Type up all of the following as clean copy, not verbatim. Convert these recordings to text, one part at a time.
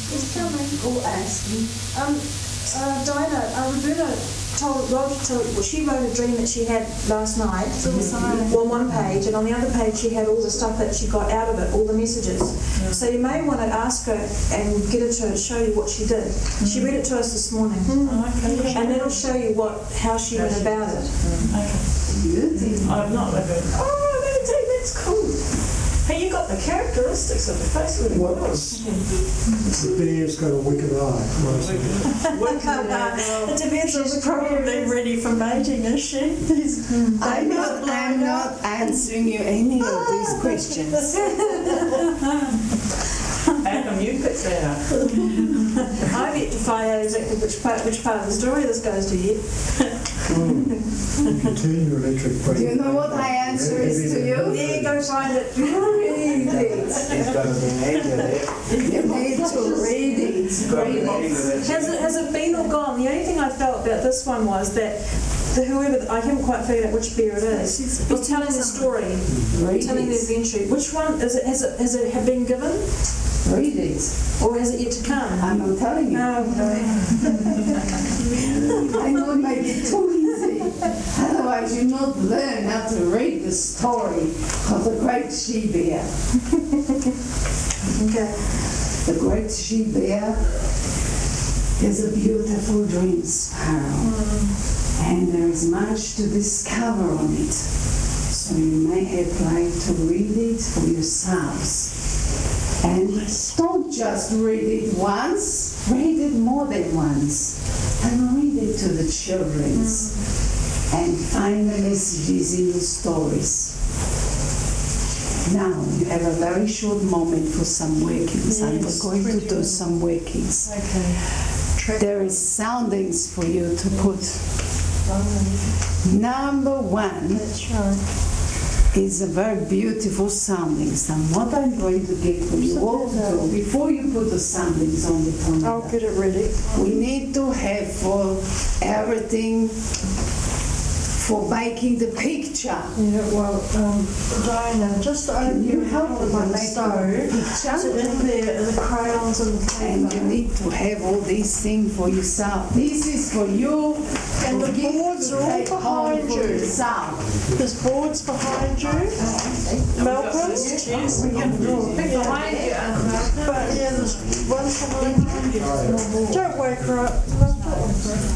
It's coming. Or asking. Dinah, Roberta she wrote a dream that she had last night. On one page, and on the other page she had all the stuff that she got out of it, all the messages. So you may want to ask her and get her to show you what she did. She read it to us this morning, and that'll show you how she went about it. I've not read it. Oh, let me tell you, that's cool. Hey, you got the characteristics of the face really well. The bear's got a wicked eye. It depends on She's probably ready for mating, is she? I'm not answering you any of these questions. How come you picked that up? I've yet to find out exactly which part of the story this goes to yet. You can turn your electric Do plate. you know what my answer is to you? There, go find it. Read it. It's got to be named there. You need to read it. Read it. Has it been or gone? The only thing I felt about this one was that whoever, I haven't quite figured out which bear it is, was telling the story, telling the adventure. Which one is it? Has it have been given? Read it. Or has it yet to come? I'm not telling you. Oh, okay. I know it might be too easy. Otherwise, you not learn how to read the story of the great she-bear. Okay. The great she-bear is a beautiful dream sparrow. And there is much to discover on it. So you may have like to read it for yourselves. And don't just read it once, read it more than once. And read it to the children. And find the messages in the stories. Now, you have a very short moment for some workings. I'm going to do some workings. Okay. There is soundings for you to put. Number one is a very beautiful soundings. And what I'm going to get for you all to do, before you put the soundings on the thermometer, I'll get it ready. we need to have for everything for making the picture. Yeah, well, Diana, just You help on me the make stove. the picture. So in there are the crayons and the And you paper. need to have all these things for yourself. This is for you. And the to give boards to are all take home behind for you. yourself. There's boards behind you. Malcolm? Behind you, But yeah, there's one behind you. Don't wake her up. No, don't wake her up.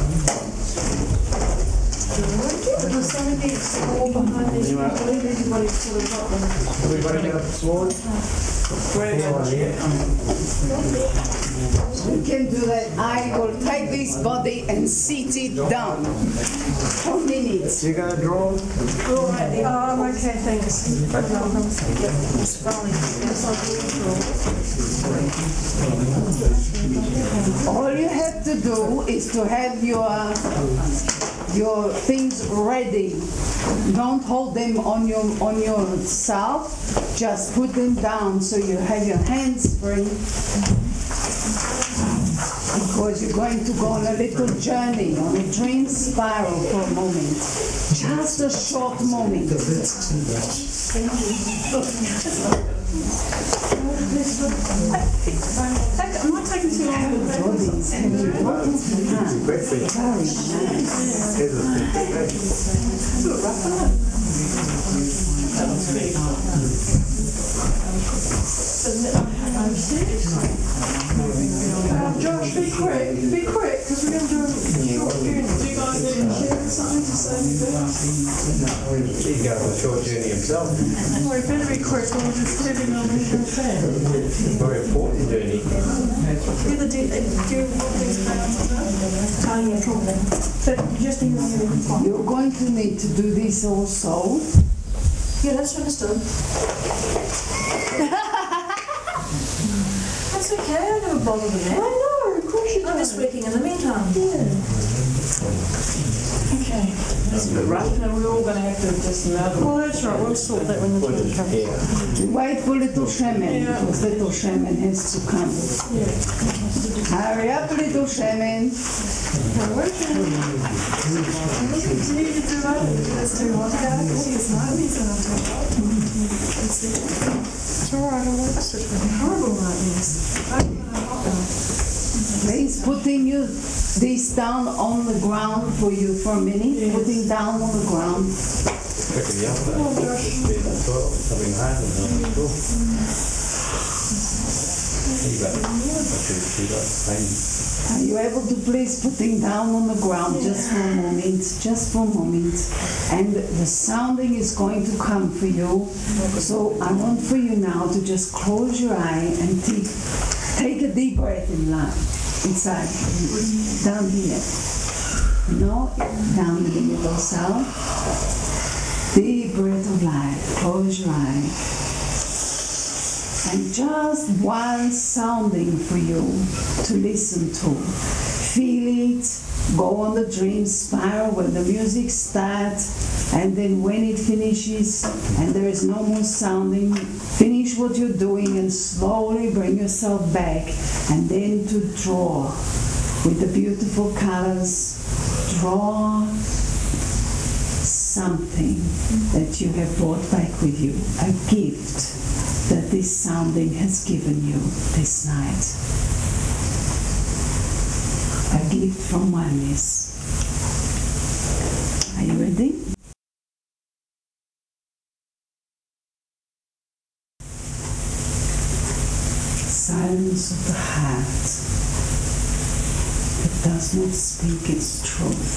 There's some against the wall behind these people. Everybody's sort of got them. Everybody got a sword? You can do that. I will take this body and sit it down. 4 minutes. You got a draw? Oh, I'm okay, thanks. Malcolm. All you have to do is to have your things ready. Don't hold them on yourself. Just put them down so you have your hands free. Because you're going to go on a little journey, on a dream spiral for a moment. Just a short moment. I'm not taking too long. Bodies have important hands. Very Josh, be quick, because we're going to do a short journey. Do you guys need to share something to say? He's got a short journey himself. Well, we better be quick, or we're just sitting on the fan. Very important journey. Do you want these crayons as well? Oh, yeah, cool. But just in your You're going to need to do this also. Yeah, that's understood. That's okay, I never bothered with that. I know, of course you I'm just don't. working in the meantime. Okay. That's a bit rough, and we're all going to have to just another Well, that's right, we'll sort that when the time comes. Wait for little shaman, because little shaman has to come. Hurry up, little shaman. It's all right, I'll wait. Horrible nightmares. you this down on the ground for you for a minute? Putting down on the ground. Picking you up there. Being at 12, having had it on the school. Are you able to please putting down on the ground just for a moment, just for a moment, and the sounding is going to come for you. So I want for you now to just close your eye and take a deep breath inside, down here. No, down in the middle cell. Deep breath of life. Close your eye. And just one sounding for you to listen to. Feel it, go on the dream spiral when the music starts, and then when it finishes and there is no more sounding, finish what you're doing and slowly bring yourself back, and then to draw with the beautiful colors. Draw something that you have brought back with you, a gift that this sounding has given you this night. A gift from oneness. Are you ready? Silence of the heart that does not speak its truth.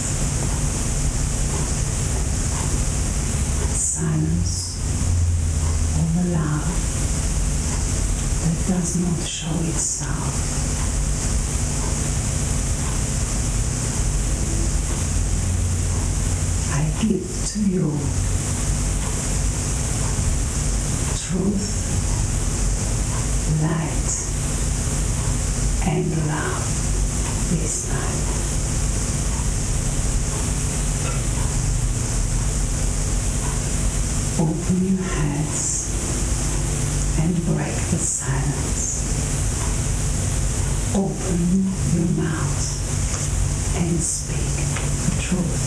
Silence of the love that does not show itself. I give to you truth, light, and love this night. Open your heads and break the silence. Open your mouth and speak the truth.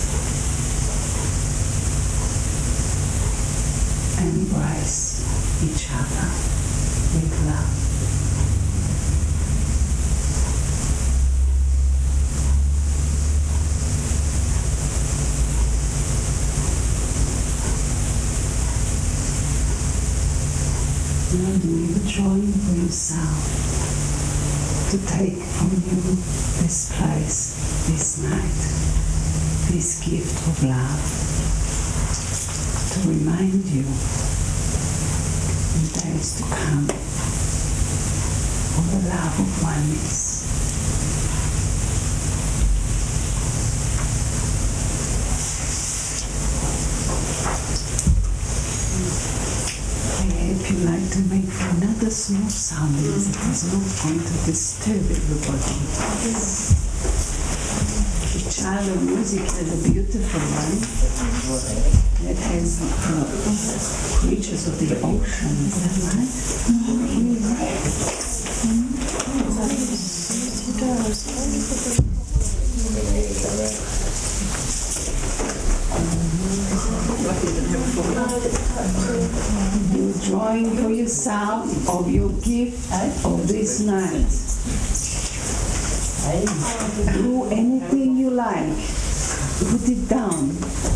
Embrace each other with love. Now do the drawing for yourself to take from you this place, this night, this gift of love, to remind you in days to come of the love of oneness. If you like to make another small soundings that is not going to disturb everybody. The child of music has a beautiful one that has creatures of the ocean, is that right? You're drawing for yourself of your gift of this night. Do anything you like. Put it down.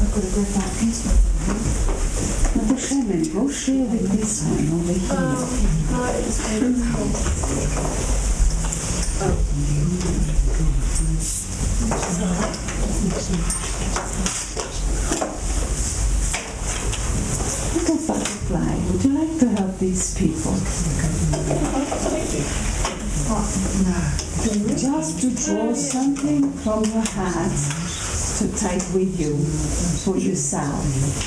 Go share with this one over Little butterfly, would you like to help these people? Just to draw something from your heart to take with you for yourself.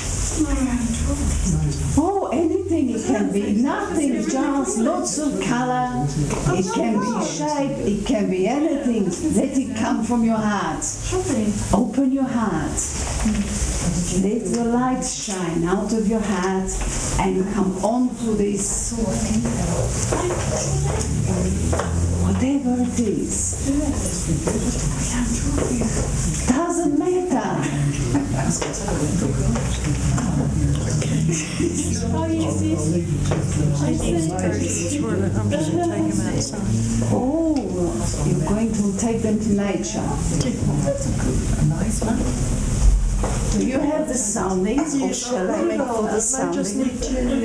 Oh, anything it can be. Nothing, just lots of color. It can be shape, it can be anything. Let it come from your heart. Open your heart. Let the light shine out of your heart and come on to this. Whatever it is. Doesn't matter. Oh, yes, yes. I think it's short, but I'm just going to take him outside. Oh, you're going to take them to nature. Do you have the soundings, or shall I make all the I just soundings? need to,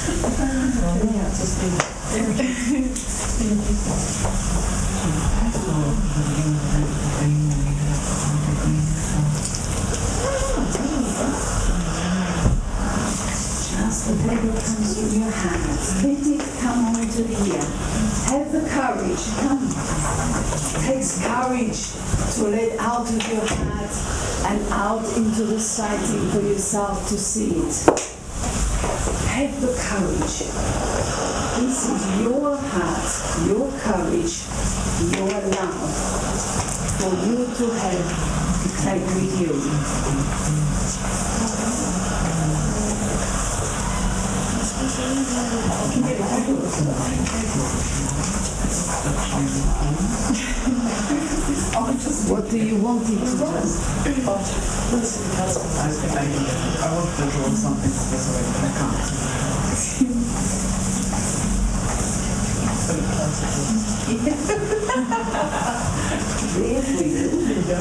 Just the paper comes from your hands. Let it come onto here. Have the courage. Come. Takes courage to let out of your heart and out into the sighting for yourself to see it. Have the courage. This is your heart, your courage, your love for you to have to take with you. What do you want it to do? I wanted to draw something this way, but I can't. There we go.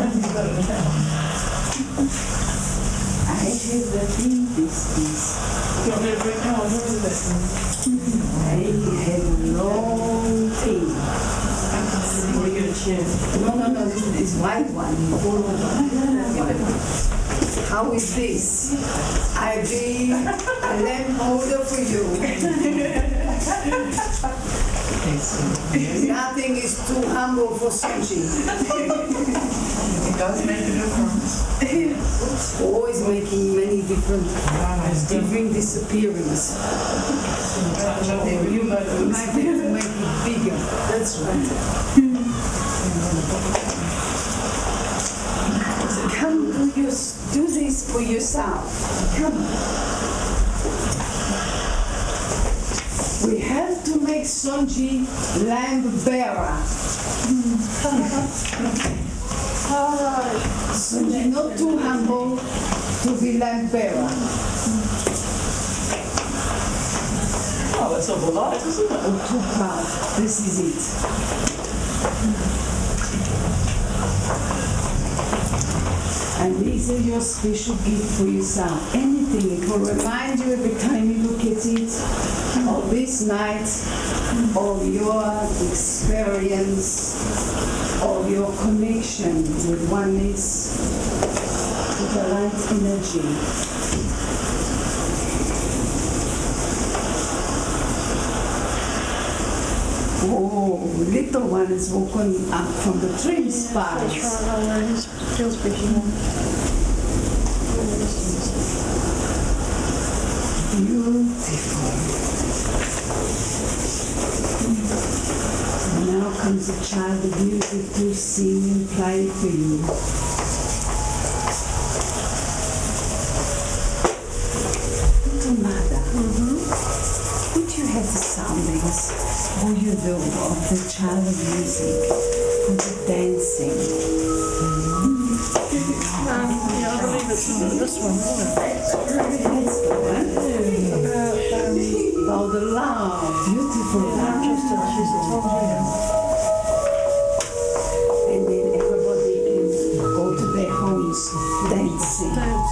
I have the thing this is. You want me to bring it on? Where is this? I have a long thing. What are you going to choose? No, this is white one. How is this? I be a lamp holder for you. Nothing is too humble for Sonji. It does make a difference. Always making many different disappearance. You might have to make it bigger. That's right. Come do this for yourself. Come. We have to make Sonji lamp bearer. Sonji not too humble to be lamp bearer. Oh, it's a lot, isn't it? Or too proud. This is it. And these are your special gift for yourself. Anything, it will remind you every time you look at it of this night, of your experience, of your connection with oneness, with the light energy. Oh, little one is walking up from the tree spikes. Beautiful. Now comes a child of music to sing and play for you. Little mother, would you have the soundings? Or you do of the child of music, and the dancing. yeah, I believe it's on this one, isn't it? That's the one. About the love, beautiful love. She's a And then everybody can go to their homes dancing.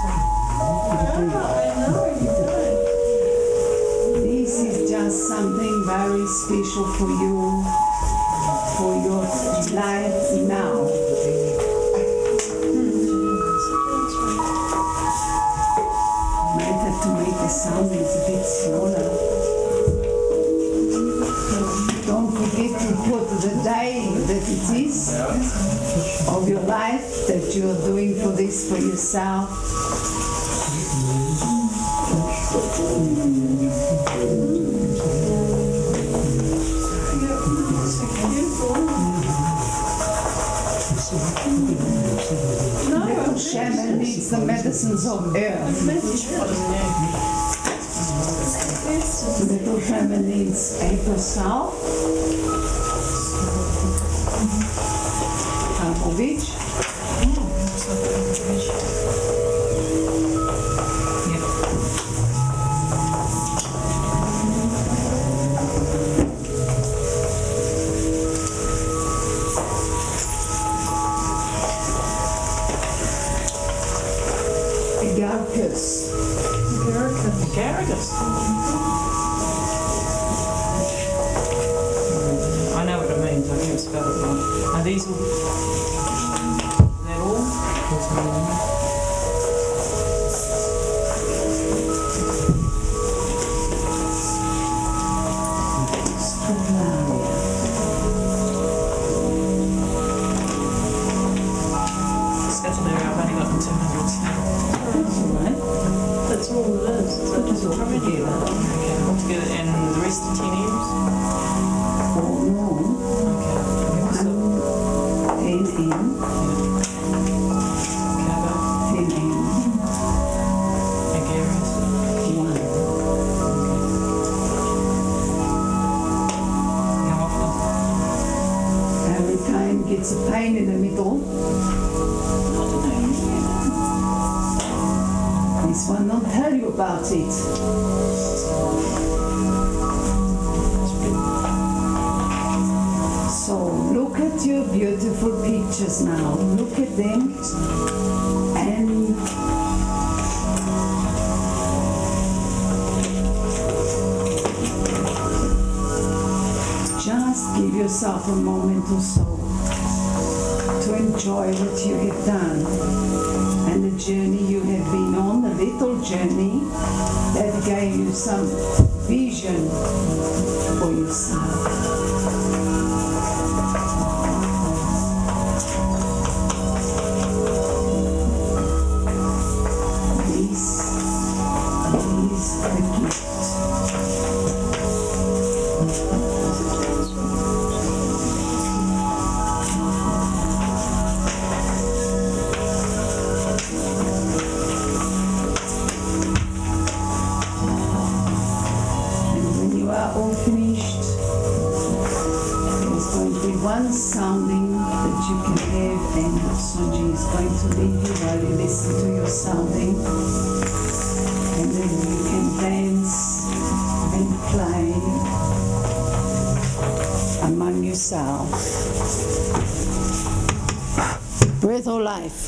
This is just something very special for you, for your life now. Might have to make the soundings a bit smaller. Don't forget to put the day that it is of your life that you are doing for this for yourself. Little shaman needs the medicines of earth. Little shaman needs apple salt, Karpovich. asparagus. I know what it means, I never spell it wrong. Are these all? Is that all? Scatularia, I've only got the 200s. That's all right. That's all it is. So That's all together. Okay, all together, and the rest are 10 M's? Or no. Okay. So, 10 M, Cabo, 10 M, Agarus. 1. How often? Every time gets a pain in the middle. This one don't tell you about it. So look at your beautiful pictures now. Look at them and just give yourself a moment or so to enjoy what you have done and the journey you have been on, a little journey that gave you some vision for yourself. This is the gift. And when you are all finished, there's going to be one sounding that you can have, and Sonji is going to lead you while you listen to your sounding. And then you can dance and play among yourself. Breath or life?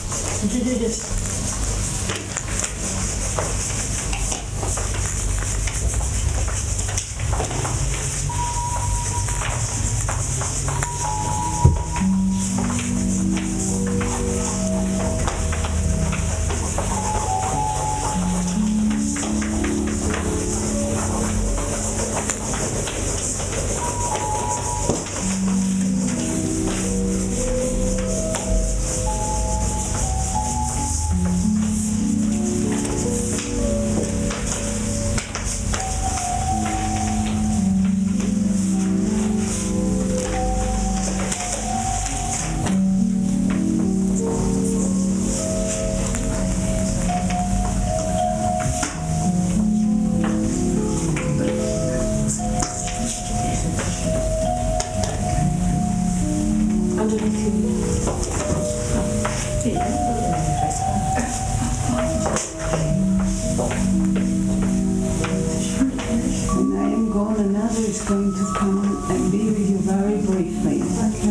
When I am gone, another is going to come and be with you very briefly.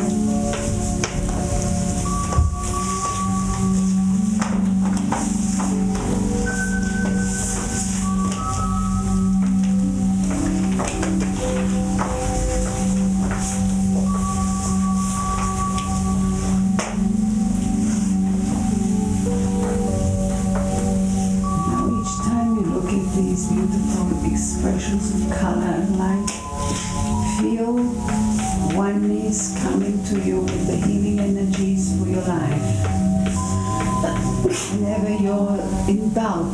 Now each time you look at these beautiful expressions of color and light, feel oneness coming to you with the healing energies for your life. Whenever you're in doubt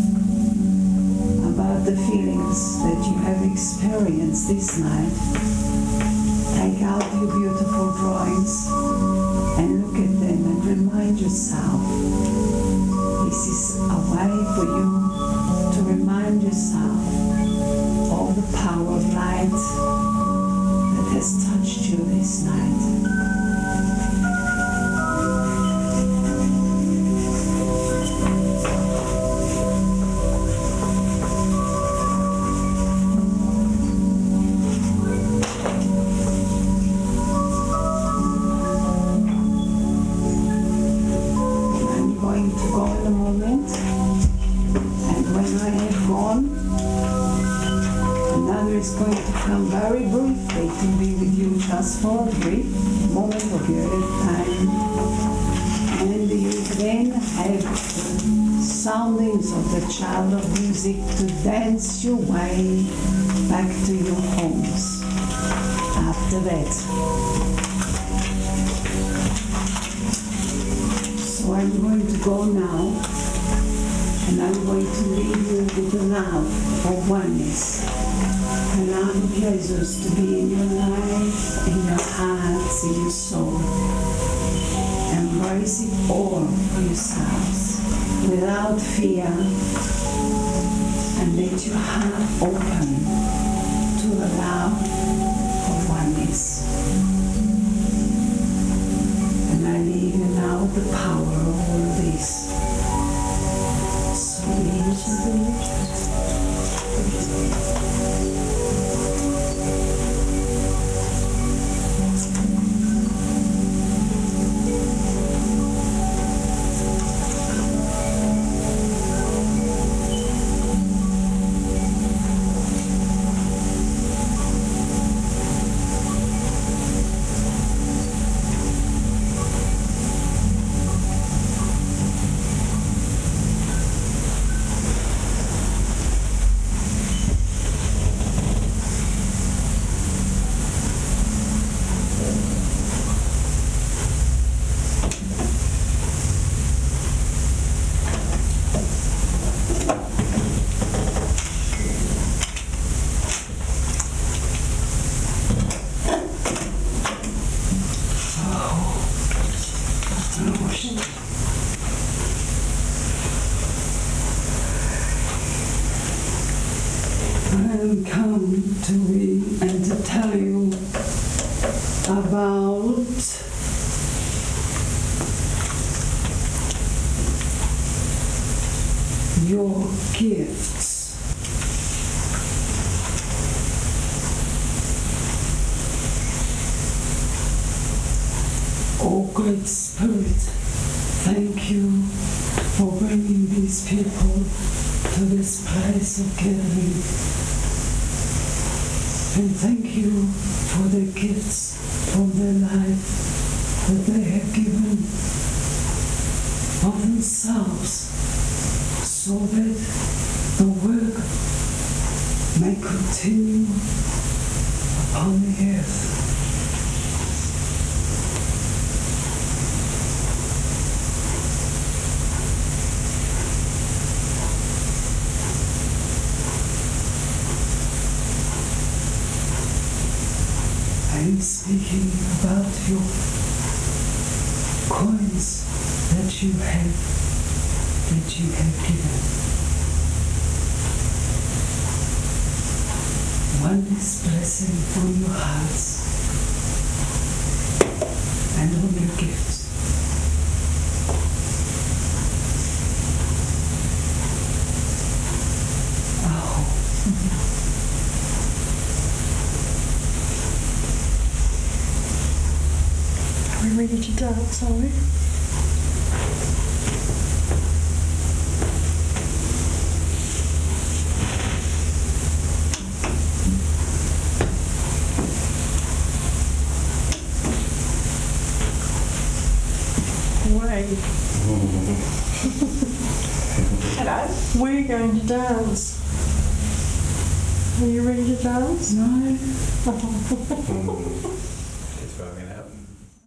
about the feelings that you have experienced this night, take out your beautiful drawings and look at them and remind yourself this is a way for you to remind yourself of the power of light that has touched you this night. I'm going to go in a moment, and when I have gone, very briefly to be with you just for a brief moment of your time. And you then have soundings of the child of music to dance your way back to your homes after that. So I'm going to go now, and I'm going to leave you with the love of oneness. Allow the pleasures to be in your life, in your hearts, in your soul. Embrace it all for yourselves without fear, and let your heart open to the love of oneness. And I leave you now the power of all this. I'm come to read and to tell you about your gifts. Oh, Great Spirit, thank you for bringing these people to this place of gathering. And thank you for the gifts from their life that they have given of themselves, so that the work may continue upon the earth. I'm speaking about your coins that you have given. One is blessing on your hearts and on your gifts. Are we ready to dance, are we? Hello. We're going to dance. Are you ready to dance? No.